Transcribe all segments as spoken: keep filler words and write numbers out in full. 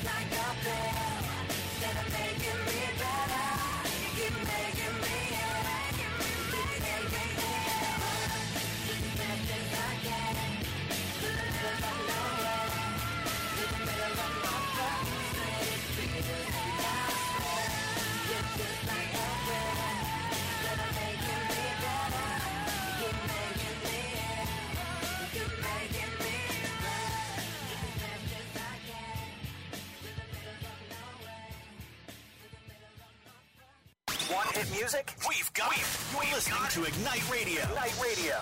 just like a pill. Instead of making me better, you keep making me ill. Keep making me ill. As best as I can, to the middle of nowhere, to the middle of my frustrated feelings. I swear, you're just like a pill. Instead of making me better, you keep making me ill. You keep making me ill. As best as I can, to the middle of nowhere, to the middle of my frustrated. Want hit music? We've got it. You're We've listening got to Ignite Radio. Night Radio.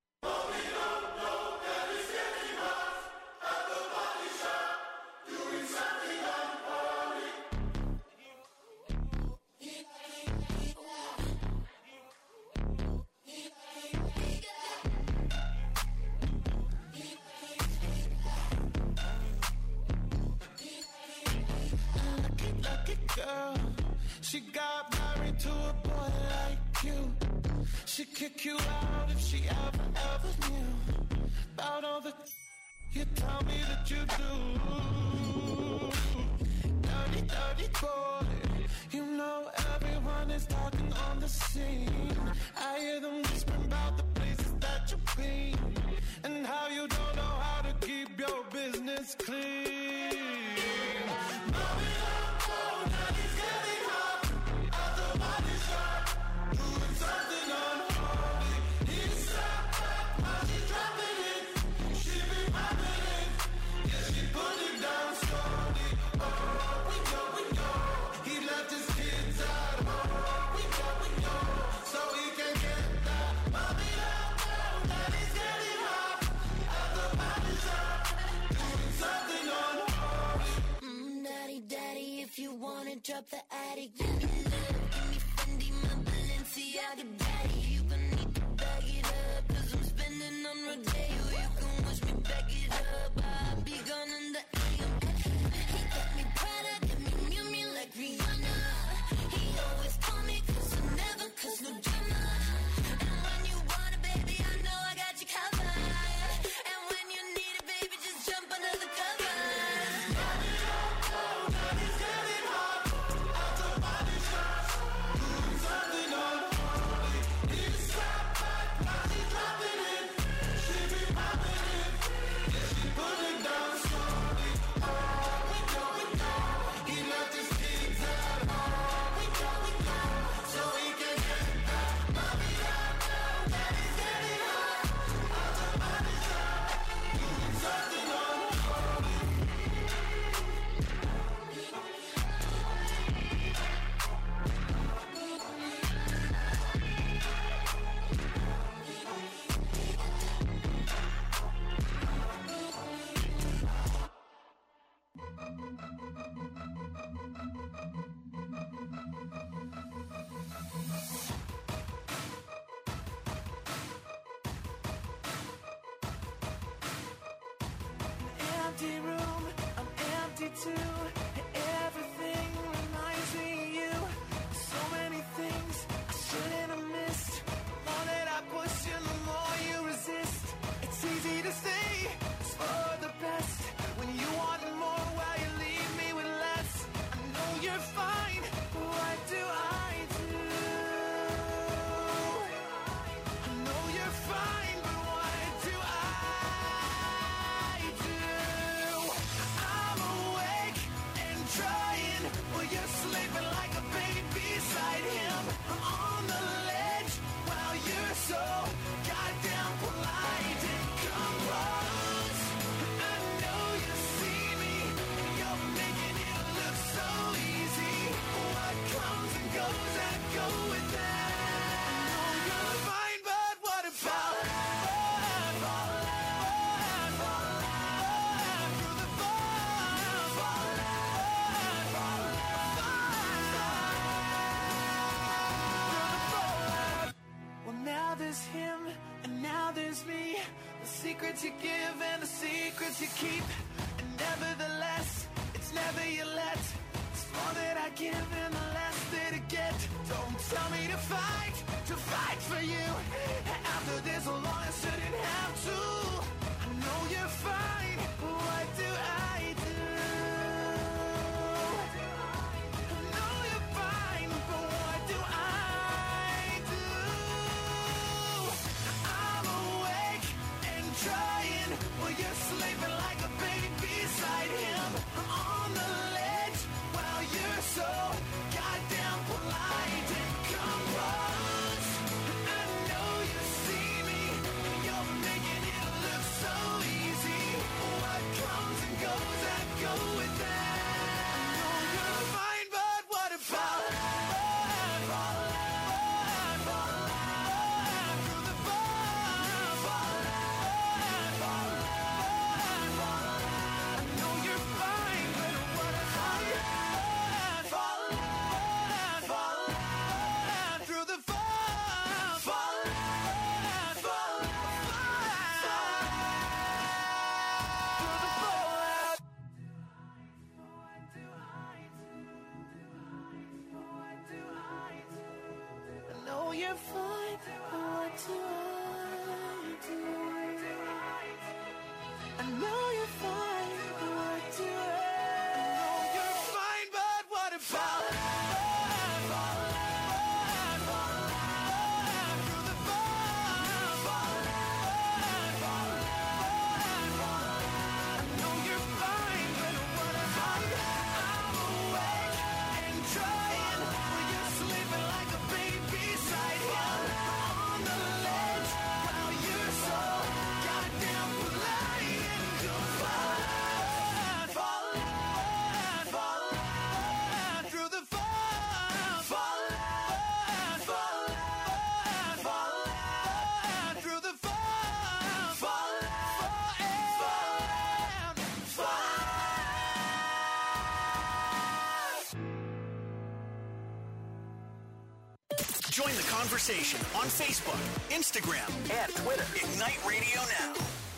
Lucky, lucky girl. She got married to a boy like you. She'd kick you out if she ever, ever knew about all the you tell me that you do. Dirty, dirty boy. You know everyone is talking on the scene. I hear them whispering about the places that you've been and how you don't know how to keep your business clean. Mommy, I'm cold, now he's getting hot at the body shop, doing something unholy. He's sat back while she's dropping it. She be popping it, yeah, she put it down slowly. Oh, we know, we know, he left his kids at home. We know, we know, so he can get that. Mommy, I'm cold, now he's getting hot at the body shop, doing something unholy. Mm, daddy, daddy, if you wanna drop the attic, give me love, give me Fendi, my Balenciaga, daddy. You gon' need to bag it up, cause I'm spending on Rodeo. You can watch me back it up, I'll be gone in the A M. He got me Prada, got me Miu Miu like Rihanna. He always call me cause I never cause no drama. And when you want it, baby, I know I got you covered. And when you need it, baby, just jump under the covers. Mommy, I'm cold, now he's getting hot at the body shop, doing something unholy. He's sat back while she's dropping it. She be popping it, yeah, she put it down slowly. Oh, we know, we know, he left his kids at home. We know, we know, so he can get that. Mommy, I'm cold, now he's getting hot at the body shop, doing something unholy. Empty room, I'm empty too. Everything reminds me of you. So many things I shouldn't have missed. The more that I push you, the more you resist. It's easy to say it's for the best when you want more while you leave me with less. I know you're fine, but what do I do? I know you're fine, but what do I do? I'm awake and trying while you're sleeping like a baby beside him. I'm on the ledge while you're so goddamn polite and come close. I know you see me, you're making it look so easy. What comes and goes, I go with that. I know you're fine, but what about fall, fall, fall, fall, through the fall, fall, fall, fall, well, now there's him and now there's me. The secrets you give and the secrets you keep. And nevertheless, it's never you let. It's more that I give and the less that I get. Don't tell me to fight, to fight for you. After this long, I shouldn't have to. I know you're fine, but what do I do? you're fine, but what do I do? I know you're fine, but what do I know you're fine, but what about Join the conversation on Facebook, Instagram, and Twitter. Ignite Radio Now.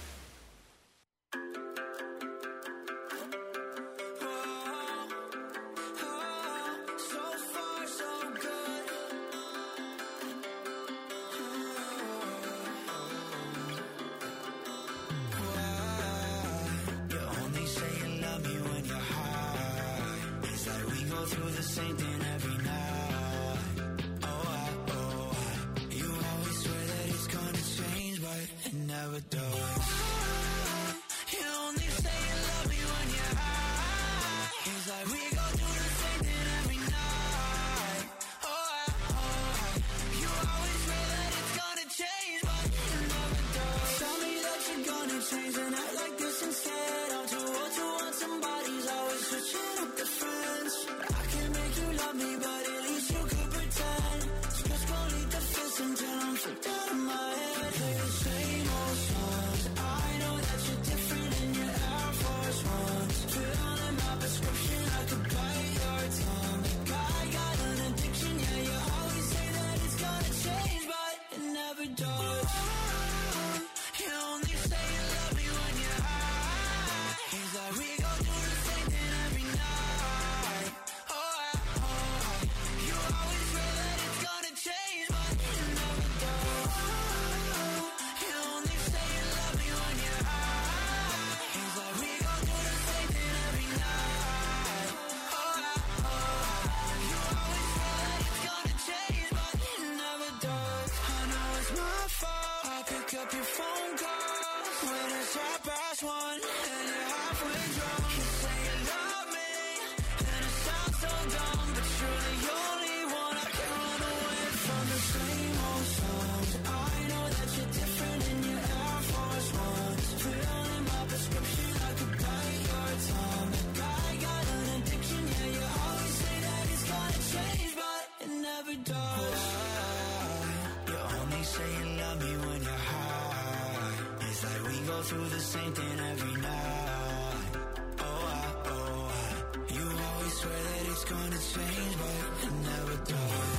Through the same thing every night. Oh, I, oh, I. You always swear that it's gonna change, but it never does.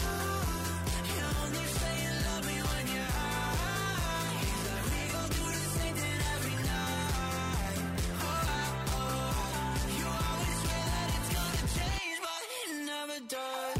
You only say you love me when you're high. It's like we go through the same thing every night. Oh, I, oh, I. You always swear that it's gonna change, but it never does.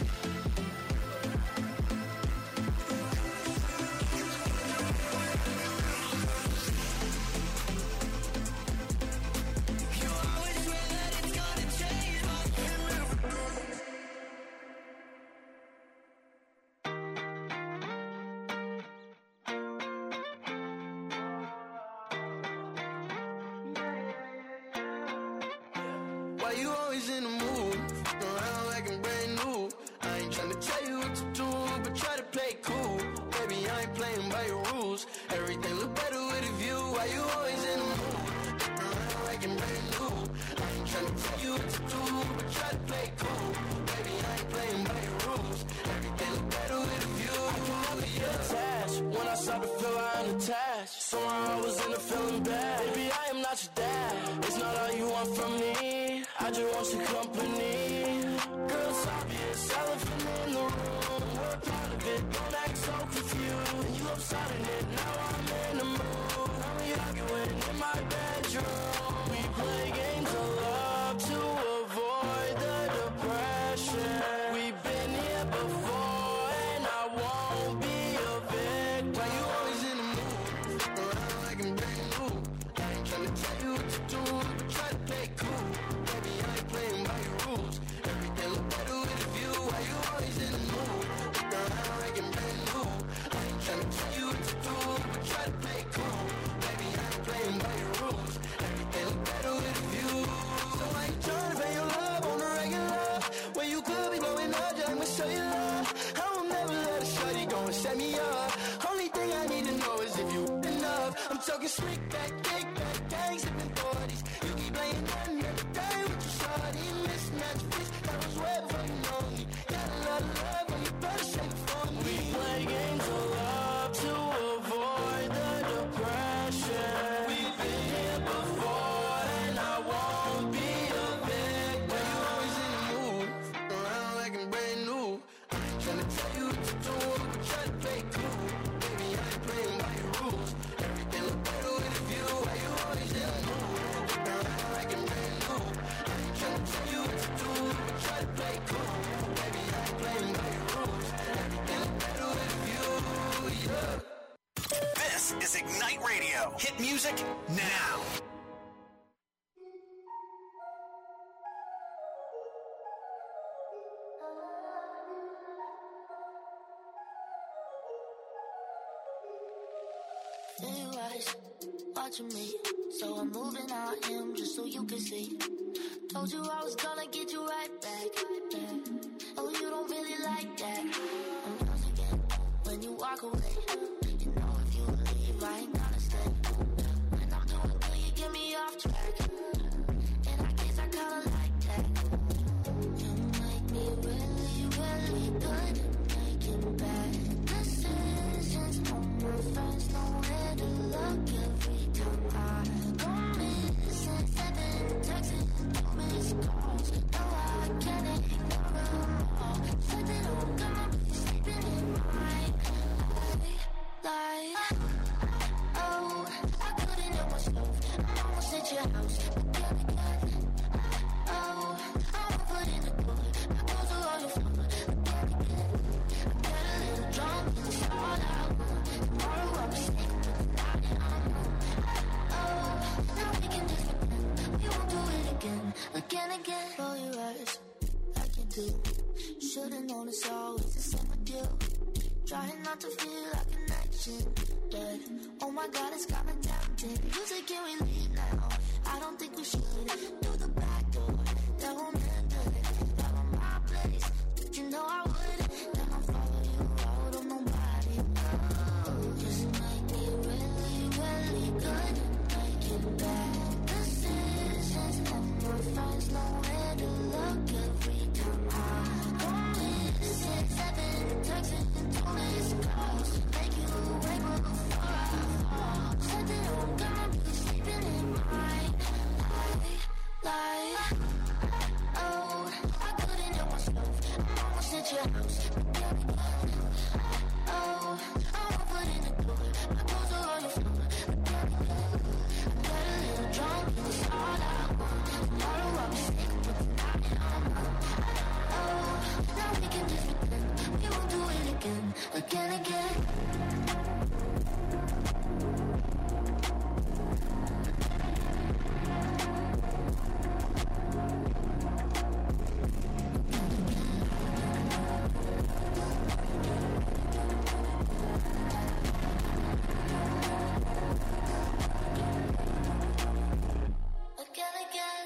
You always in the mood, around like I'm brand new. I ain't tryna tell you what to do, but try to play cool. Baby, I ain't playing by your rules. Everything look better with a view. Why you always in the mood, around like I'm brand new. I ain't tryna tell you what to do, but try to play cool. Baby, I ain't playing by your rules. Everything look better with a view. I can never get attached. When I start to feel I'm attached, somehow I was in a feeling bad. Baby, I am not your dad. It's not all you want from me. I just want your company. Girl, it's obvious, elephant in the room. We're part of it, don't act so confused. You upsetting it, now I'm in the mood. Now we arguing in my bedroom. We play games of love to avoid the depression. We've been here before, and I talking slick back, kick back, gang sipping forties. You keep laying down every day with your shorty. Mismatch fish, that was way before you know me. Got a lot of love, but you better shake it for me. We play games of love to avoid the depression. We've been here before, and I won't be a victim. You always in the mood, around like I'm brand new. I ain't tryna tell you what to do, but try to play cool. Baby, I ain't playing by your rules. Everything look better with a view. Why you always in the mood, around like I'm brand new. I ain't tryna tell you what to do, but try to play cool. Baby, I ain't playing by your rules. Everything look better with a view, yeah. This is Ignite Radio. Hit music now. Theorized, watching me, so I'm moving on him just so you can see. Told you I was gonna get you right back. Yeah. Oh, you don't really like that. I'm yours again when you walk away. You know if you leave, I ain't gonna stay. When I'm doing good, you get me off track. And I guess I kinda like that. You make me really, really good at making bad decisions. No more friends, nowhere to look every time I go missing. Seven texts, two missed calls. No, I can't ignore them all. Said that I'm gonna be sleeping in my life. Oh, I couldn't help myself. I'm almost at your house, but then again. Oh, I'ma put in the good. My clothes are on your floor, but then again. I get a little drunk, and it's all I want. Tomorrow I'll be sick, but tonight I'm on. Oh, now we can just pretend we won't do it again, again, again. Roll your eyes, like you do. Should've known it's always the same with you. Trying not to feel like a connection, yeah. Oh my God, it's kinda tempting. You say, can we leave now? I don't think we should. Through the back door, that won't end good. That was my place, but you know I would. Then I'll follow you out on nobody. Oh, just make me really, really good at making bad decisions. No more friends, nowhere to look every time I go missing. Seven texts and two missed calls. Make you wake up before I fall. Said that I'm gonna be sleeping in my life. Oh, I couldn't help myself. I'm almost at your house, but then again. Oh, I'ma put in the good. My clothes are on your floor, but then again. I got a little drunk, and it's all I want. Tomorrow I'll be sick, but tonight I'm on. Oh, now we can just pretend we won't do it again, again, again. Again, again.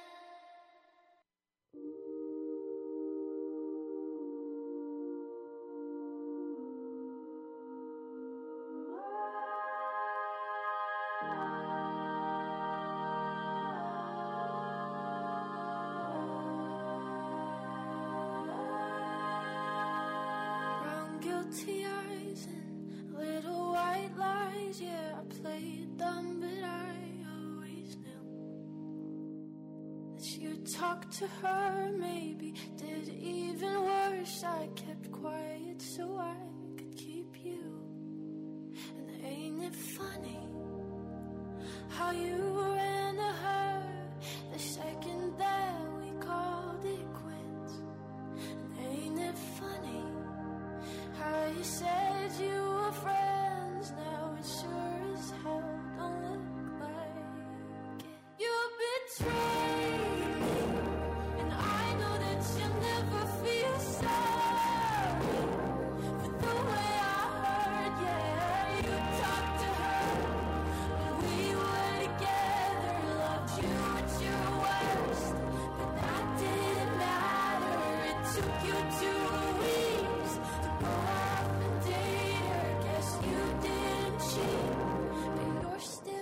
Brown guilty eyes and little white lies. Yeah, I played dumb, but I always knew that you'd talk to her. Maybe did even worse. I kept quiet so I could keep you. And ain't it funny how you ran to her the second that we called it quits? And ain't it funny how you said you were friends? Now it sure as hell don't look like it. You betrayed me, and I know that you'll never feel sorry for the way I heard. Yeah, you talked to her when we were together. Loved you at your worst, but that didn't matter. It took you two weeks to go off and date her. Guess you didn't cheat, but you're still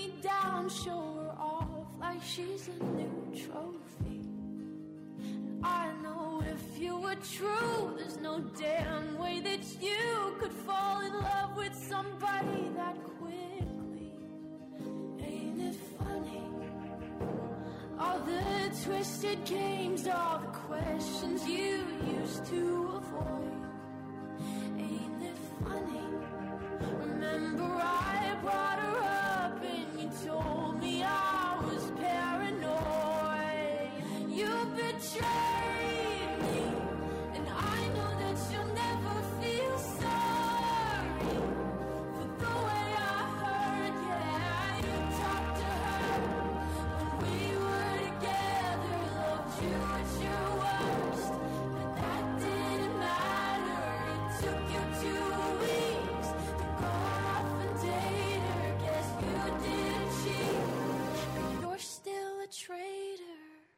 me down, show her off like she's a new trophy. And I know if you were true, there's no damn way that you could fall in love with somebody that quickly. Ain't it funny? All the twisted games, all the questions you used to avoid. Ain't it funny? Remember I brought her up and you told me I was paranoid. You betrayed me, and I know that you'll never feel sorry for the way I heard. Yeah, you talked to her when we were together, loved you at your worst, but that didn't matter. It took you two weeks to go off and date her. Guess you didn't cheat, but you're still a traitor.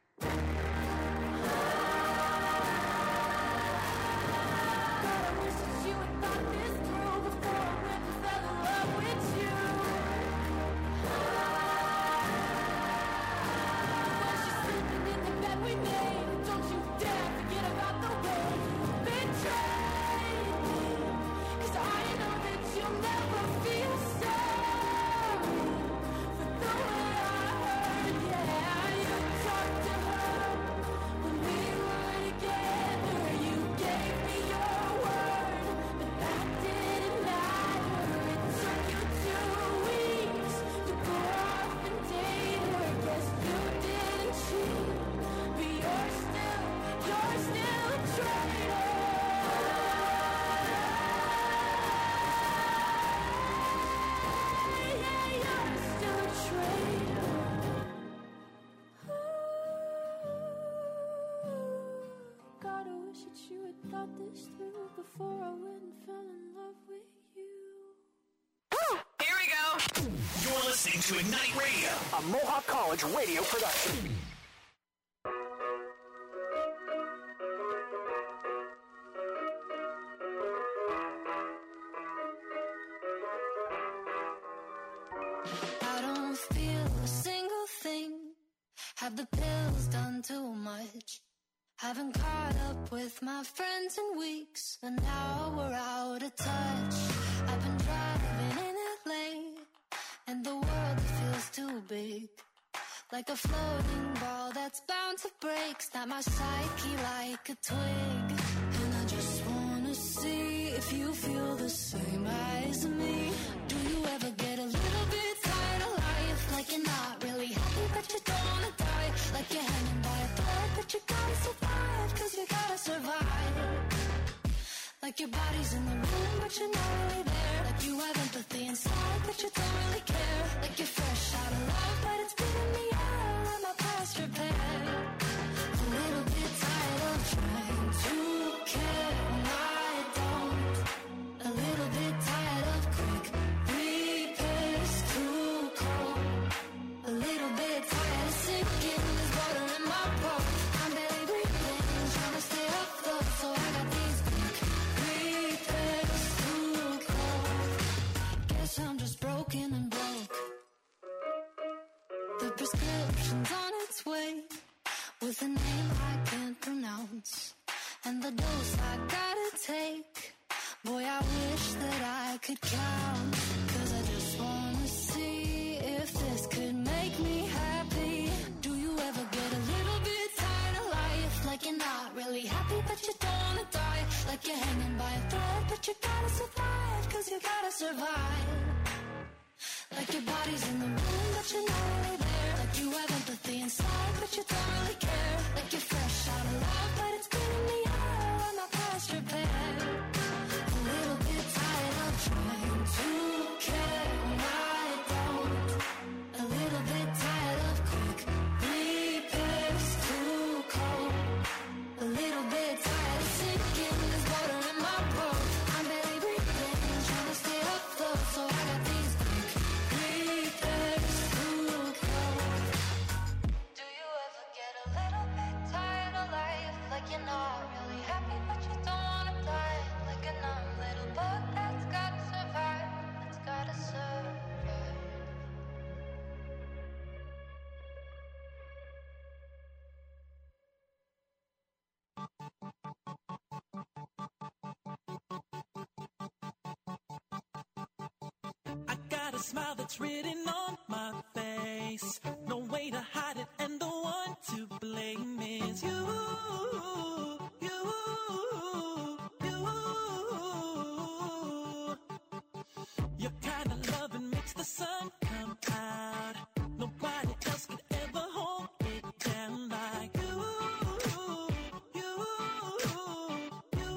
God, I wish that you had thought this through before I went and fell in love with you. When she's sleeping in the bed we made, don't you dare forget about the way you betrayed me. 'Cause I know that you'll never feel sorry for the way I heard. Yeah, you talked to her when we were together. You gave me your word, but that didn't matter. It took you two weeks to go off and date her. Guess you didn't cheat, but you're still, you're still a traitor. Yeah, you're still a traitor. God, I wish that you had thought this through before I went and fell in love with you. Here we go. You're listening to Ignite Radio, a Mohawk College radio production. I don't feel a single thing. Have the pills done too much? Haven't caught up with my friends in weeks, and now we're out of touch. I've been driving in L A, and the world feels too big. Like a floating ball that's bound to break. Snap my psyche like a twig. And I just wanna see if you feel the same as me. Do you ever get a little bit tired of life? Like you're not really happy but you don't wanna die. Like you're hanging by a thread but you gotta survive, 'cause you gotta survive. Like your body's in the room but you're not really there. Like you have empathy inside but you don't really care. Like you're fresh out of love but it's beating me out. I'm not past repair. A little bit tired of trying to care when I don't. A little bit tired of quick repairs, too cold. A little bit tired of sinking, there's water in my boat. I'm barely breathing, trying to stay afloat, so I got these quick repairs, too cold. Guess I'm just broken and broke. The prescription's on its way, with a name I can't pronounce, and the dose I gotta take. Boy, I wish that I could count, 'cause I just wanna see if this could make me happy. Do you ever get a little bit tired of life? Like you're not really happy but you don't wanna die. Like you're hanging by a thread but you gotta survive, 'cause you gotta survive. Like your body's in the room but you're not really there. Like you have empathy inside but you don't really care. Like you're fresh out of love but it's getting me out. I'm not past repair. A little bit tired of trying to care when I don't. A little bit tired of quick repairs, too cold. A little bit tired of sinking, there's water in my boat. I'm barely breathing, trying to stay afloat, so I got these quick repairs, too cold. Do you ever get a little bit tired of life? Like you're not really happy but you don't wanna die. a smile that's written on my face. No way to hide it, and the one to blame is you. You, you. Your kind of loving makes the sun come out. Nobody else could ever hold it down like you. You, you.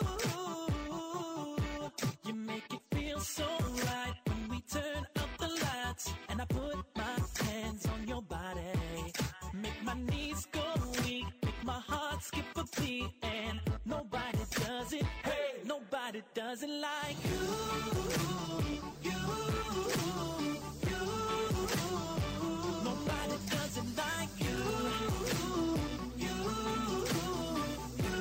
You make it feel so right when we turn out the lights and I put my hands on your body. Make my knees go weak, make my heart skip a beat, and nobody does it. Hey, nobody does it like you. You, you. Nobody does it like you. You, you.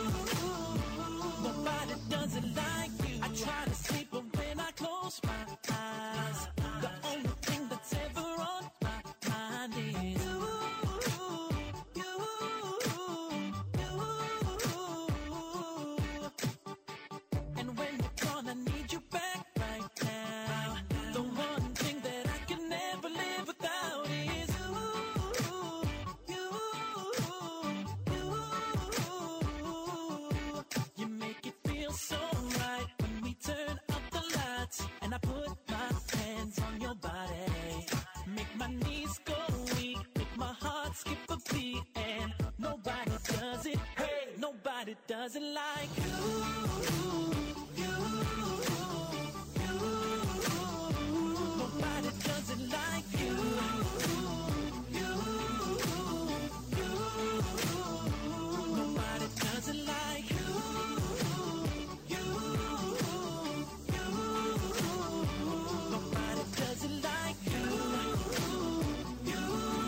Nobody does it like you. I try to sleep, but when I close my eyes, the only thing that's ever on my mind is you. You, you. And when you're gone, I need you back right now. The one thing that I can never live without is you. You, you. You make it feel so right when we turn up the lights and I put my hands on your body. Make my knees go weak, make my heart skip a beat, and nobody does it. Hey, nobody does it like you. You, you. Nobody does it like you. You, you. Nobody does it like you. You, you. Nobody does it like you. You,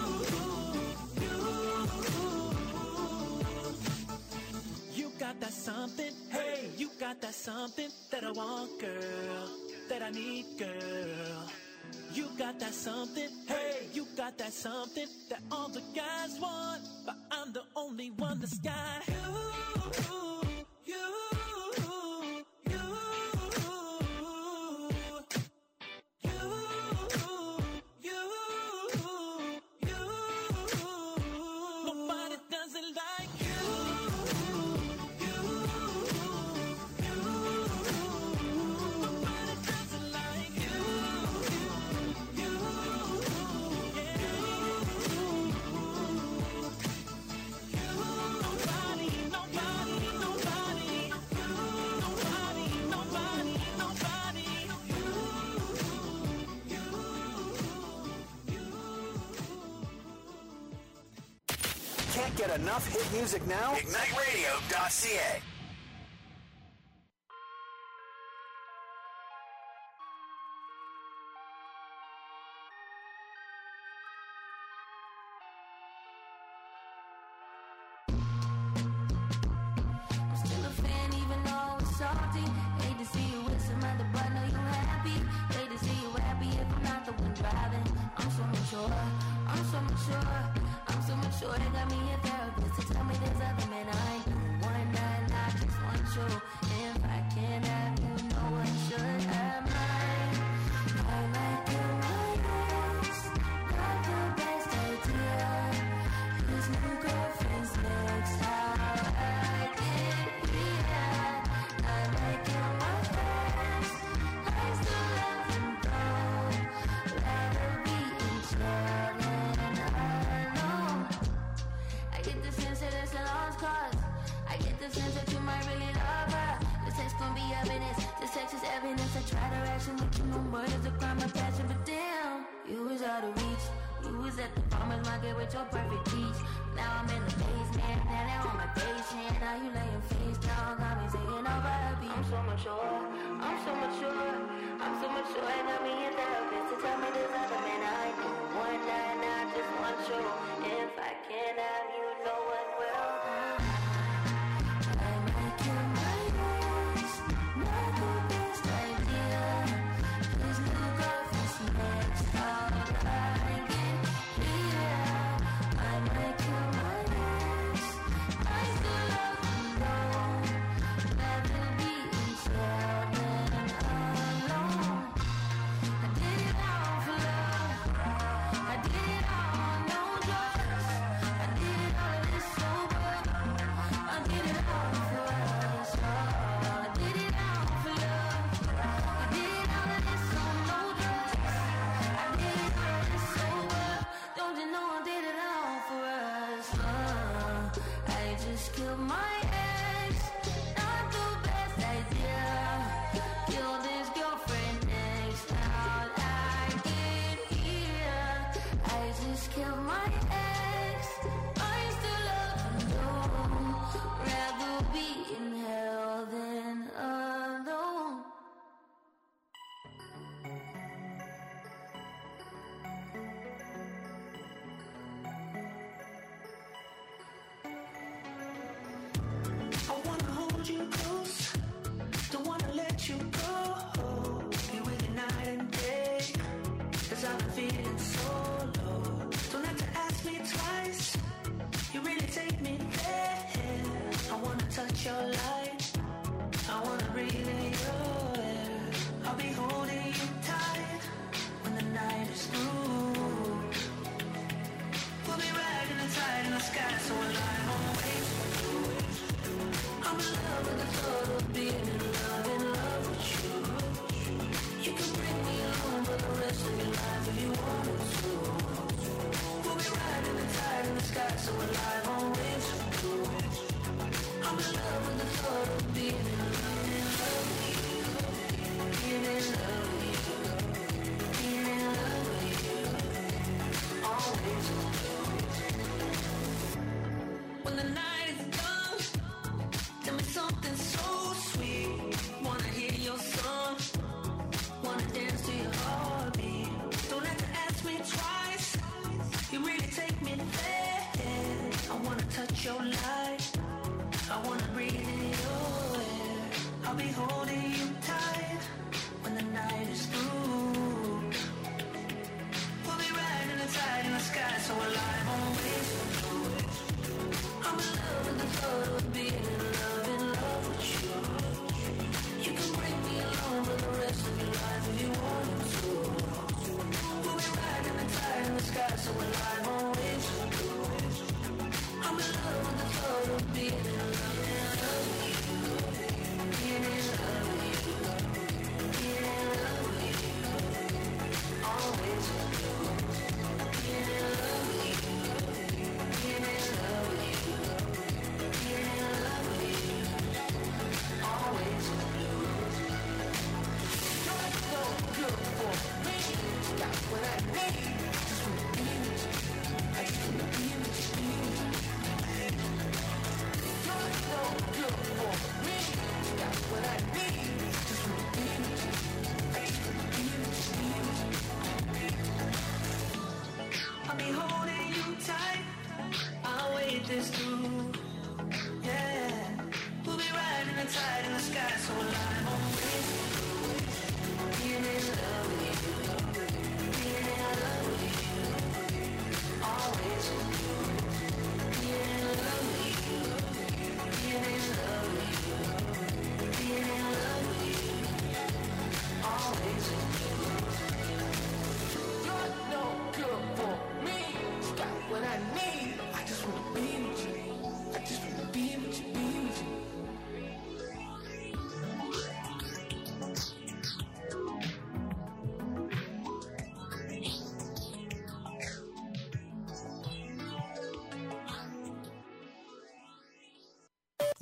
you. You got that something, hey, you got that something that I want, girl, that I need, girl. You got that something, hey, you got that something that all the guys want, but I'm the only one that's got you. You, you, you, you, you. Nobody does it like you. You, you. Nobody does it like you. You, yeah. Nobody, nobody, nobody. Nobody, nobody, nobody. Can't get enough hit music now? Ignite Radio dot C A. I'm still a fan even though it's salty. Hate to see you with some other, but know you happy. Hate to see you happy if I'm not the one driving. I'm so mature, I'm so mature, I'm so mature. They got me a therapist to tell me there's other men I ain't doing one night. I just want you. If I can't have you, no one should have mine. I like your eyes, not the best idea. His new girlfriend's next, how I get here. I like your eyes, I still love him though. Rather be in jail than alone. I get the sense that it's a lost cause. I get the sense that you might really love her. The sex gon' be evidence, the sex is evidence. I try to ration with you, no murder's a crime of passion, but damn, you was out of reach. You was at the farmer's market with your perfect peach. Now I'm in the basement, now they're on my patient. Now you laying face down, got me singing over the beat. I'm so mature, I'm so mature, I'm so mature. I got me a therapist to tell me there's other men I know. One night, I just want you. If I can't have you, no one will. I like your eyes, not the best idea. His new girlfriend's next, how I get here. I like your eyes, I still love you though. Rather be in jail than alone. I did it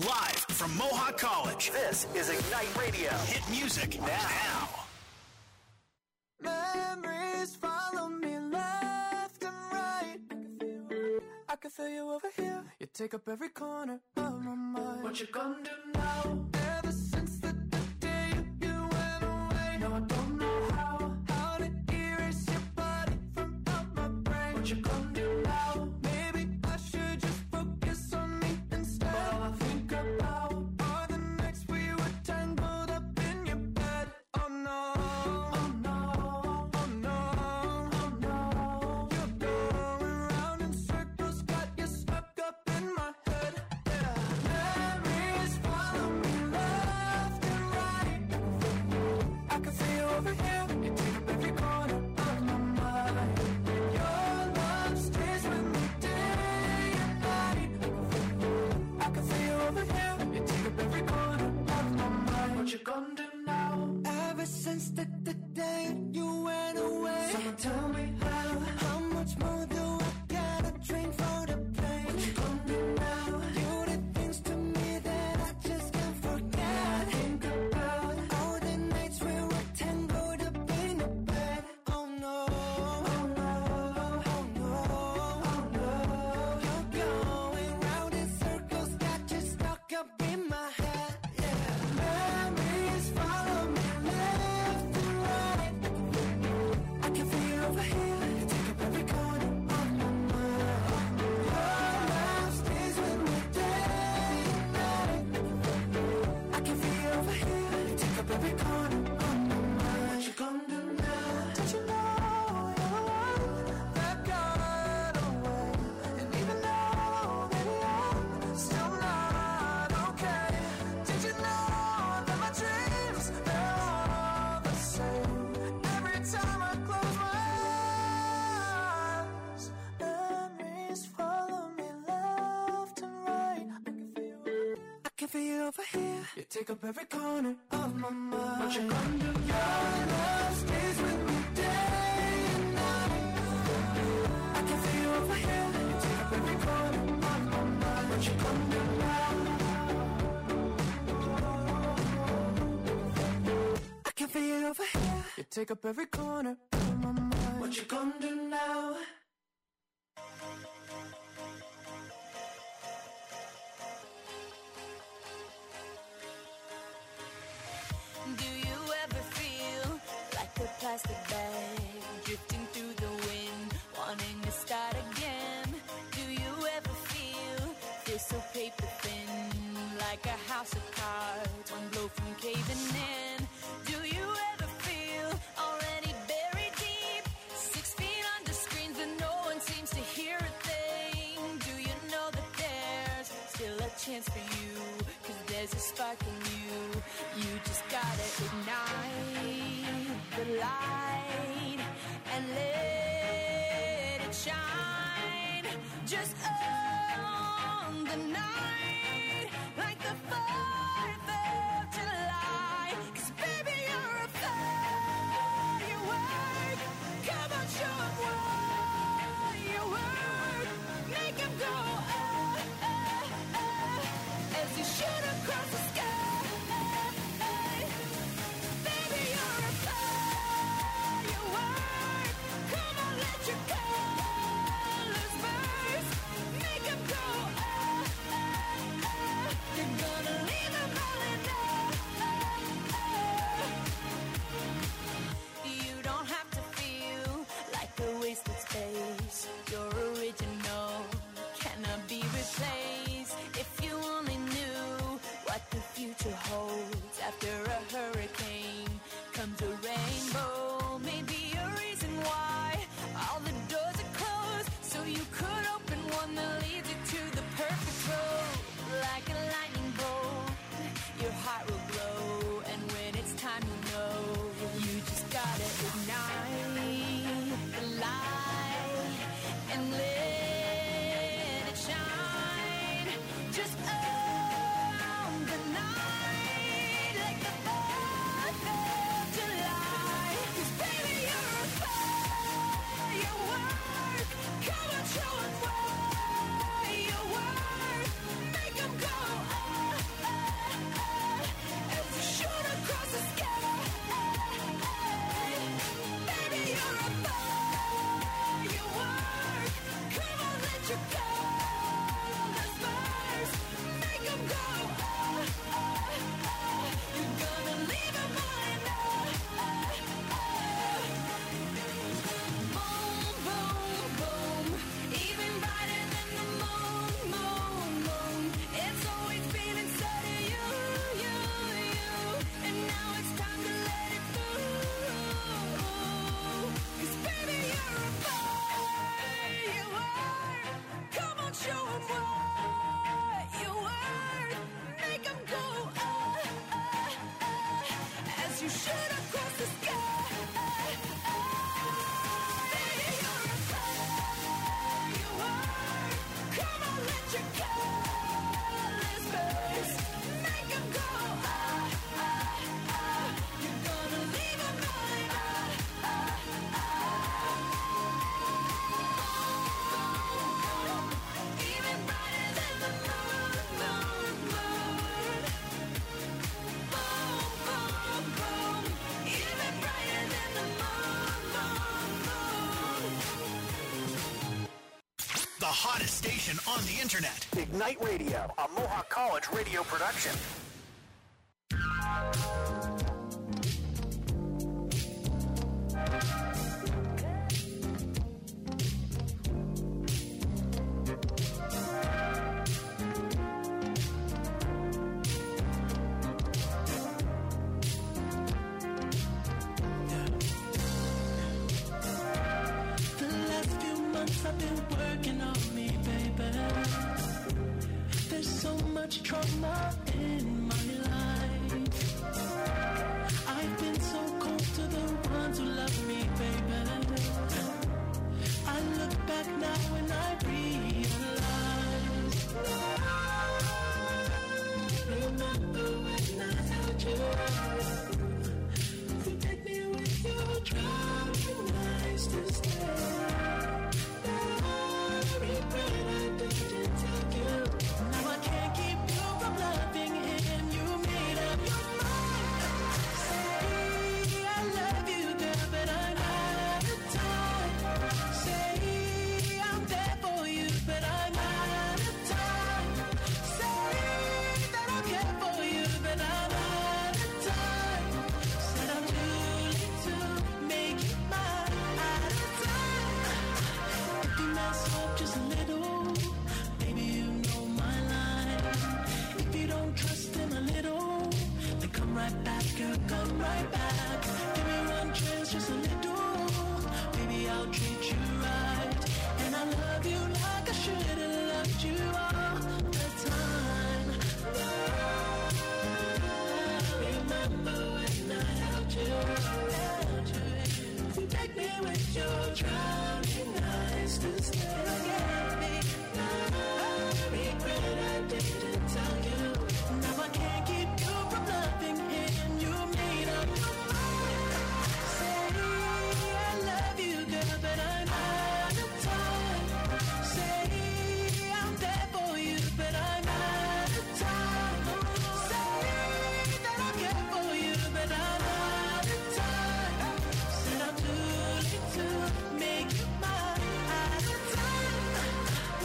Live from Mohawk College, this is Ignite Radio. Hit music now. Memories follow me left and right. I can feel you over here. You take up every corner of my mind. What you gonna do now? Ever since the, the day you, you went away. No, I don't know how. How to erase your body from out my brain. What you gonna do now? Maybe I should just focus on me instead. All I think about are the nights we were tangled up in your bed. Oh no. Oh no. Oh no. Oh no. You're going round in circles, got you stuck up in my head. Yeah. Memories follow me left and right. I can feel you over here. You take up every corner of my mind. Your love stays with me day and night. I can feel you over here. You take up every corner of my mind. What you gonna do now? Ever since the, the day you went away. Someone tell me how. How much more do I gotta drink for the pain? What you gonna do now? You did things to me that I just can't forget. Think about all the nights we were tangled up in the bed. Oh no. Oh no. Oh no. Oh no. You're going round in circles, got you stuck up in my head. Yeah. Memories follow me left and right. I can feel you over here. You take up every corner of my mind. Your love stays with me day and night. I can feel you over here. You take up every corner of my mind. What you gonna do now? Did you know your love that got away? And even though maybe I'm still not okay, did you know that my dreams, they're all the same? Every time I close my eyes, memories follow me left and right. I can feel you over here. You take up every corner of my mind. What you gonna do? Your love stays with me day and night. I can feel you over here. You take up every corner of my mind. What you gonna do now? I can feel you over here. You take up every corner of my mind. What you gonna do now? Do you ever feel like a plastic bag drifting through the wind, wanting to start again? Do you ever feel this so paper thin, like a house of cards, one blow from caving in? Do you ever feel already buried deep, six feet under screens and no one seems to hear a thing? Do you know that there's still a chance for you? 'Cause there's a spark in you. You just gotta ignite the light and let it shine. Just own the night like the fourth of July. 'Cause baby, you're a firework. Come on, show 'em what you work. Make 'em go oh, oh, oh, as you shoot across the sky. Baby, you're a firework. Come on, let your colors burst. hottest station on the internet. Ignite Radio, a Mohawk College radio production. I've been working on me, baby. There's so much trauma in my life. I've been so cold to the ones who love me, baby. I look back now and I realize. Remember when I held you? You take me with you, driving nice to stay. Come right back. Give me one chance, just a little. Baby, I'll treat you right. And I love you like I should have loved you all the time. Remember when I held you? You take me with your drowning eyes to stay. I regret I didn't tell you. Now I can't keep you from loving him. You made up your mind. Say I love you, girl, but I'm out of time. Say I'm there for you, but I'm out of time. Say that I care for you, but I'm out of time. Said I'm too late to make you mine. Out of time.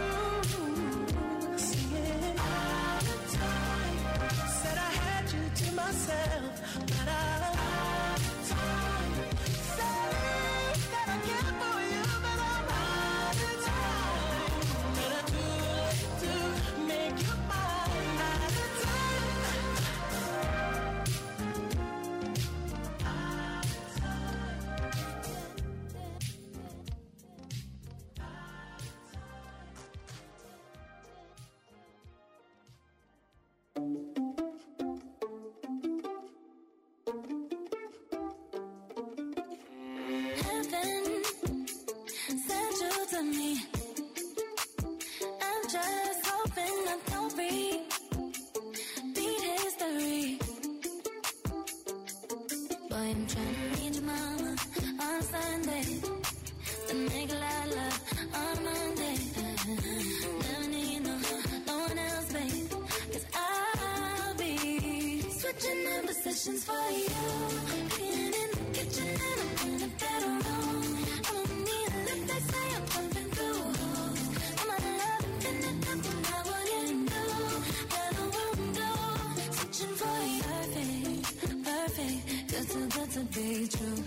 Ooh, sing it. Out of time. Said I had you to myself, but I'm out of time. Say that I care for you, but I'm out of time. But I'm too late to make you mine. Out of time. Out of time. Heaven sent you to me. I'm just hoping I don't repeat history. Boy, I'm trying to meet your mama on Sunday, to make a lot of love on Monday. Never need no, no one else, babe, 'cause I'll be switching in positions for you. Cleaning in the kitchen and I'm in a better room. I don't need a lift, they say I'm pumping through holes. I'm out of love and then nothing I wouldn't do. That I won't do. Switching for you. Perfect, perfect, good too good to be true.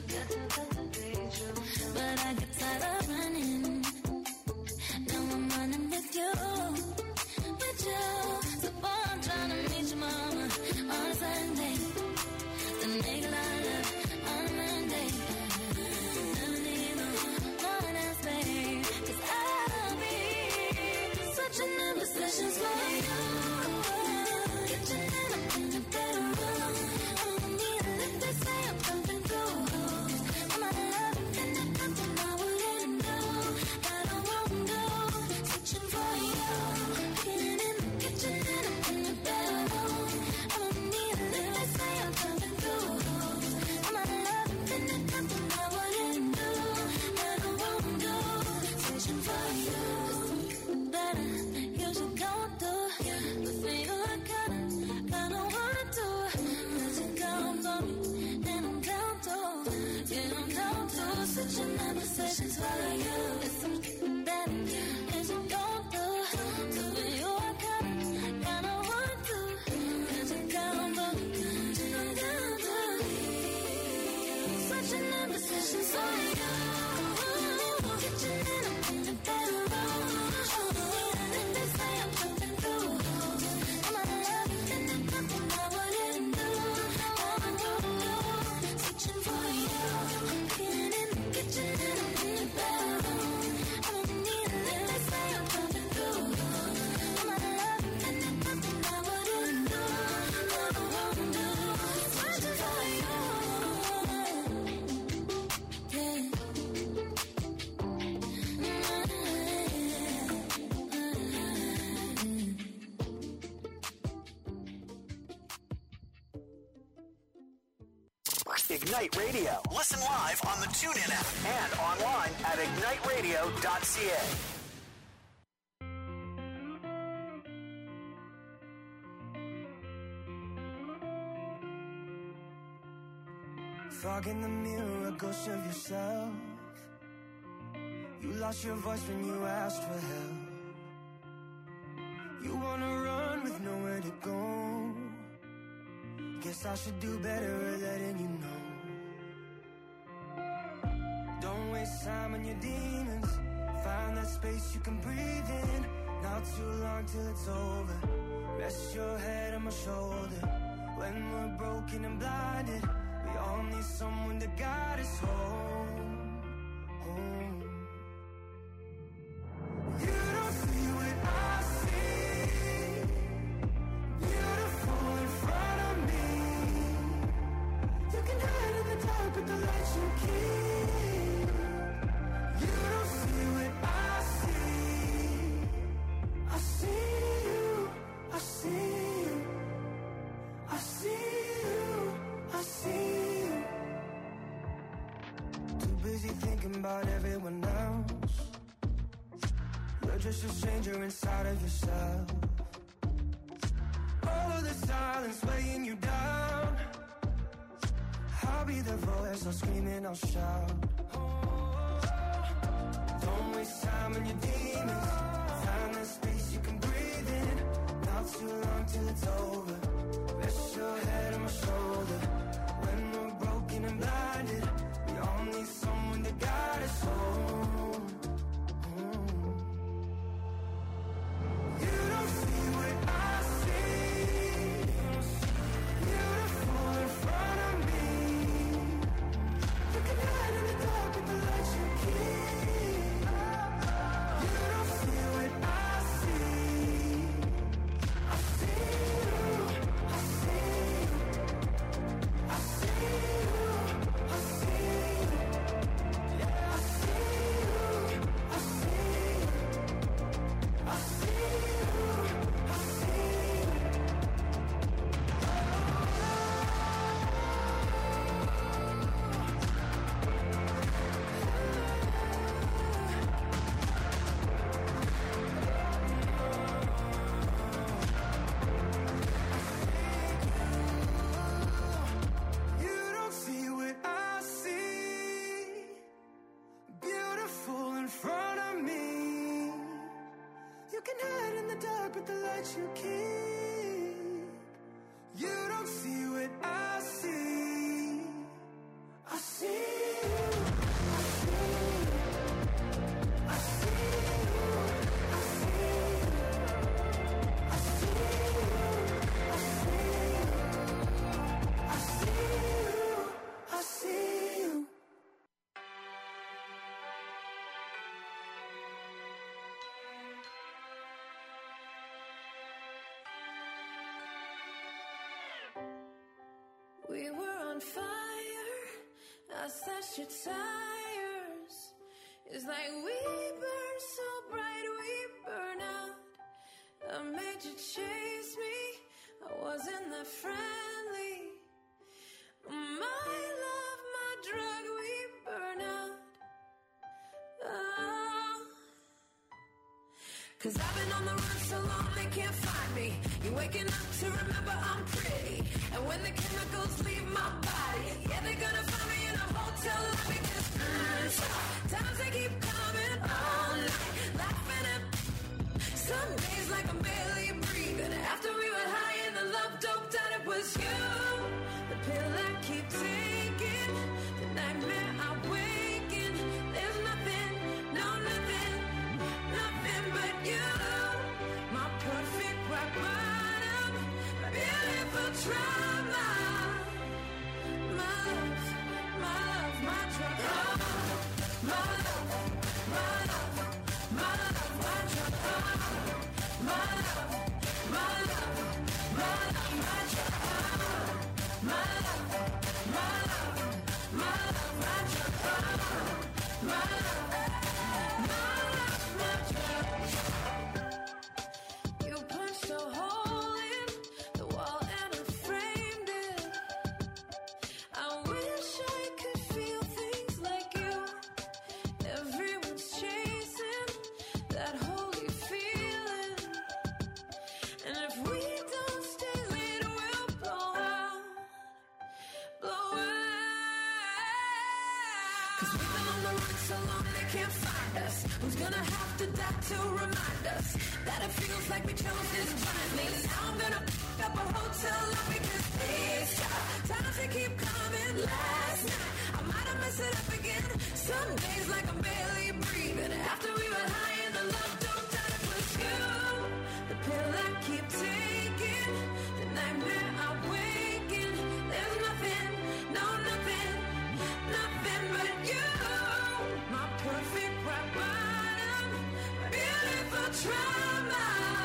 But I get tired of running. Now I'm running with you, with you. So boy, I'm trying to meet your mama on Sunday, to make a lot of love on Monday. Never need no, no one else, babe, 'cause I'll be switching in positions for you. Kitchen and I'm in a better room. I don't need a lift, they say I'm pumping through holes. I'm out of love and then nothing I wouldn't do. That I won't do. Switching for you. Cleaning in the kitchen and I'm in a better room. I don't need a lift, they say I'm pumping through holes. I'm out of love and then nothing I wouldn't do. That I won't do. Switching for you. That I usually go through. But for you I kinda, kinda wanna do. 'Cause you count on me and I'm down to. Yeah, I'm down to. Switching my positions for you. It's something that is a positions for you. Kitchen and I'm in the bedroom. And they say I'm jumping through hoops. I'm gonna love you and there's nothing I wouldn't do. Searching for you. I'm cleaning in the kitchen and I'm in the bedroom. I'm in need of it. They say I'm jumping through hoops. I'm gonna love you and there's nothing I wouldn't do. Searching for you. Ignite Radio. Listen live on the TuneIn app and online at ignite radio dot c a. Fog in the mirror, a ghost of yourself. You lost your voice when you asked for help. You wanna run with nowhere to go. Guess I should do better at letting you know. Don't waste time on your demons. Find that space you can breathe in. Not too long till it's over. Rest your head on my shoulder. When we're broken and blinded, we all need someone to guide us home. Home. You don't see what I see. Beautiful in front of me. You can hide in the dark with the lights you keep. You don't see what I see. I see you. I see you. I see you. I see you. Too busy thinking about everyone else. You're just a stranger inside of yourself. All of the silence weighing you down. I'll be the voice, I'll scream and I'll shout. Don't waste time on your demons. Find that space you can breathe in. Not too long till it's over. Rest your head on my shoulder. When we're broken and blinded, we all need someone to guide us home. Home. You don't see what I see. Beautiful in front of me. You can hide in the dark with the lights you keep. You don't see what I see. I see you. I see you. I see you. I see you. Yeah, I see you. I see you. I see you. I see you. You don't see what I see. Beautiful in front of me. You can hide in the dark with the lights you keep. You don't see what I see. I see you. I see you. I see you. I see you. I see you. I see you. I see you. We were on fire. I slashed your tires. It's like we burn so bright, we burn out. I made you chase me. I wasn't that friendly. My love, my drug, we burn out. Oh. Cause I've been on the run so long they can't find me. You're waking up to remember I'm pretty. And when the chemicals leave my body, yeah, they're gonna find me in a hotel lobby. Cause mm, times they keep coming all night, laughing at some days like I'm barely breathing. After we were high and the love doped out, it was you. The pill I keep taking, the nightmare I You punched a hole in the wall and I framed it. I wish I could feel things like you. Everyone's chasing that holy feeling. And if we don't stay lit, we'll blow out, blow out. Cause we've been on the run so long they can't find us. Who's gonna have to die to remind us that it feels like we chose this blindly? Now I'm gonna f*** up a hotel lobby because it's time to keep coming. Last night I might have messed it up again. Some days like I'm barely breathing. After we were high and the love don't die, it was you. The pill I keep taking, the nightmare I wake in. There's nothing, no nothing, nothing but you. My perfect rock bottom, beautiful trauma.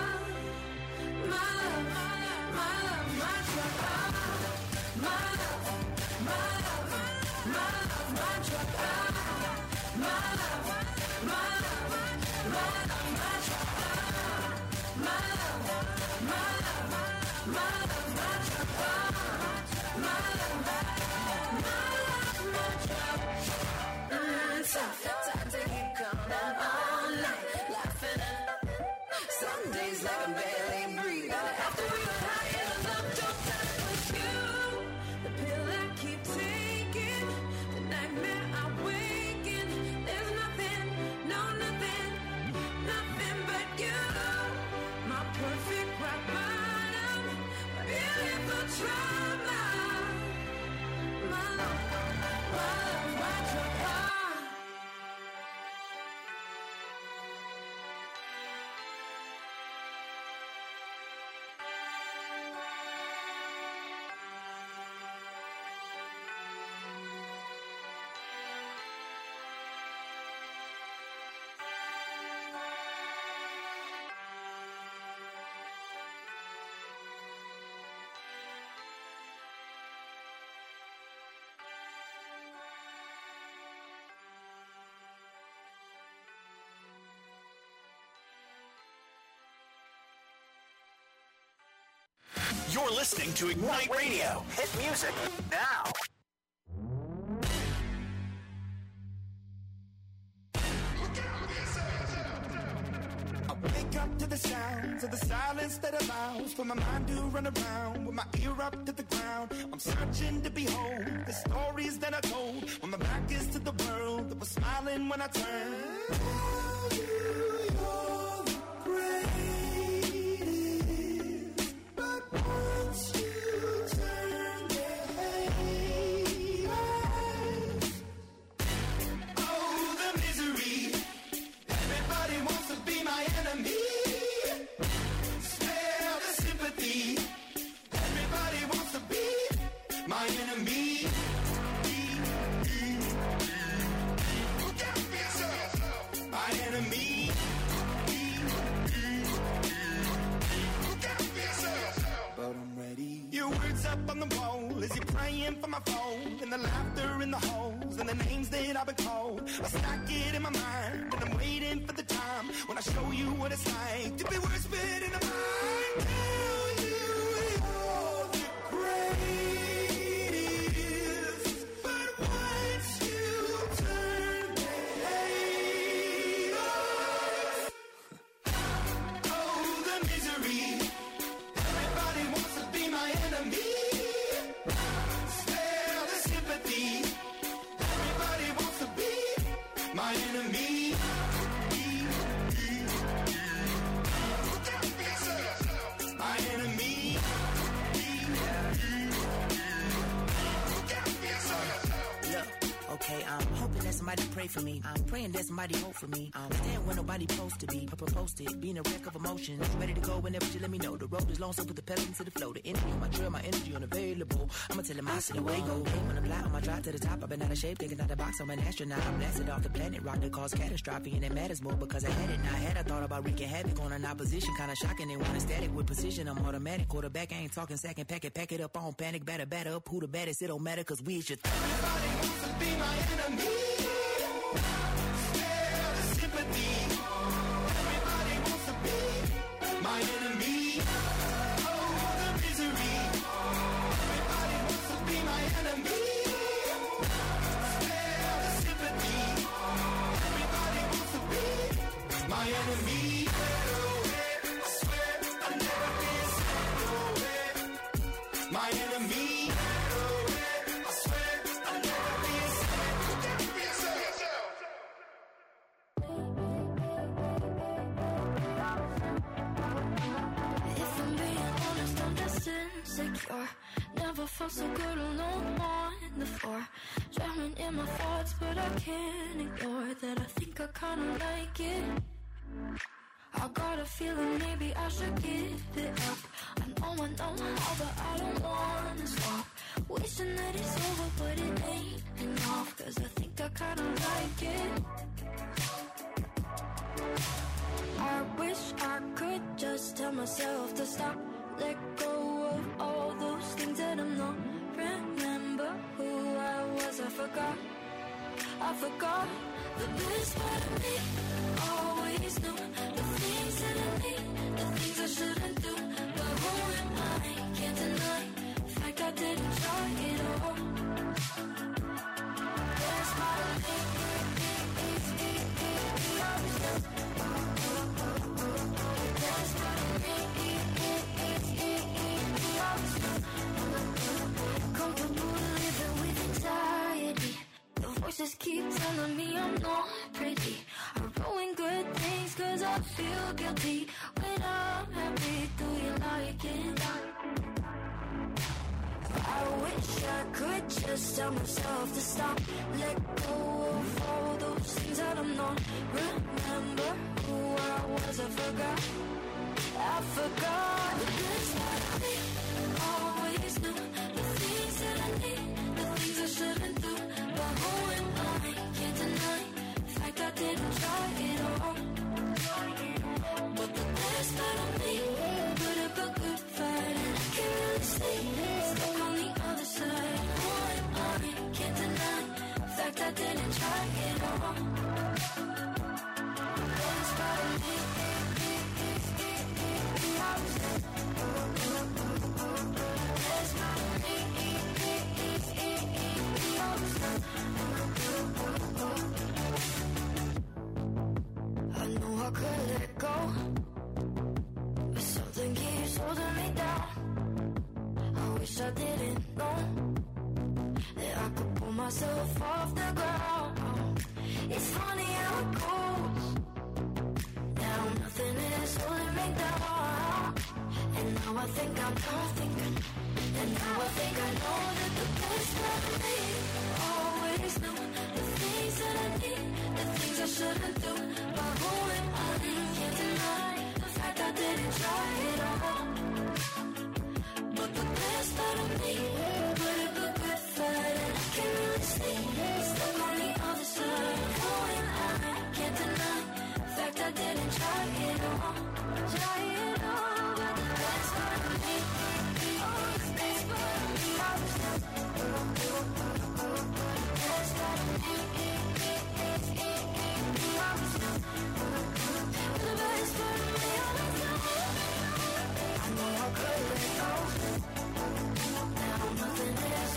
My love, my love, my trauma. My love, my love, my love, my trauma. My love, my love, my love, my trauma. My love, my love, my love, my trauma. My love, my love, my trauma. Mm, tough, time to keep coming all night, laughing at nothing. Some days like I'm barely breathing. After we were high and the love don't die, it was you. The pill I keep taking, the nightmare I wake in. There's nothing, no nothing, nothing but you. My perfect rock bottom, my beautiful trauma. My love, my love, my trauma. You're listening to Ignite Radio. Hit music now. I wake up to the sounds of the silence that allows for my mind to run around with my ear up to the ground. I'm searching to behold the stories that I told when my back is to the world that was smiling when I turned. Tell you you're the greatest, but once you turn their haters. Oh, the misery. Everybody wants to be my enemy. Spare the sympathy. Everybody wants to be my enemy. Look out for yourself. My enemy. Look out for yourself. But I'm ready. Your words up on the wall as you're praying for my phone, and the laughter in the holes and the names that I've been called. I stack it in my mind and I'm waiting for the time when I show you what it's like to be whispered in the mind. Tell you you're the greatest, but once you turn their haters. Oh, the misery. Everybody wants to be my enemy. Spare the sympathy. Everybody wants to be my enemy. Look out for yourself. Okay, I'm hoping that somebody pray for me. I'm praying that somebody hope for me. I'm staying where nobody supposed to be. Papa posted, being a wreck of emotions. Ready to go whenever you let me know. The road is long, so put the pedal into the flow. The energy on my trail, my energy unavailable. I'ma tell him I see the way go. Hey, when I'm light on my drive to the top, I've been out of shape, thinking out the box. I'm an astronaut. I'm blasted off the planet, rock that caused catastrophe, and it matters more because I had it. Now I had I thought about wreaking havoc on an opposition, kinda shocking. They want a static with precision. I'm automatic. Quarterback, I ain't talking second. Pack it, pack it up on panic. Batter, batter up. Who the baddest? It don't matter because we is your th- Everybody wants to be my enemy. Scared of sympathy. Everybody wants to be my enemy. Oh, the misery. Everybody wants to be my enemy. Scared of sympathy. Everybody wants to be my enemy. I swear I'll never be sad. My enemy. I swear I'll never be sad. If I'm being honest, I'm just insecure. Never felt so good alone on the floor. Drowning in my thoughts, but I can't ignore that. I think I kinda like it. I got a feeling maybe I should give it up. I know I know how, but I don't wanna stop. Wishing that it's over, but it ain't enough. Cause I think I kinda like it. I wish I could just tell myself to stop. Let go of all those things that I'm not. Remember who I was, I forgot. I forgot the best part of me. Always knew the things that I need, the things I shouldn't do. But who am I? Can't deny the fact I didn't try it all. Best part of me. Best part of me. Comfortable living with anxiety. The voices keep telling me I'm not pretty. I ruin good things cause I feel guilty. When I'm happy, do you like it? I wish I could just tell myself to stop. Let go of all those things that I'm not. Remember who I was, I forgot. I forgot the best part of me. Always knew the things that I need, the things I shouldn't do. But who am I? Can't deny the fact I didn't try it all. But the best part of me, put up a good fight, and I can't really stay stuck on the other side. Who am I? Can't deny the fact I didn't try it all. Best part of me. I know I could let go, but something keeps holding me down. I wish I didn't know that I could pull myself off the ground. It's funny how it goes. Now nothing is holding me down. And now I think I'm, now I think I, and now I think I know that the best part of me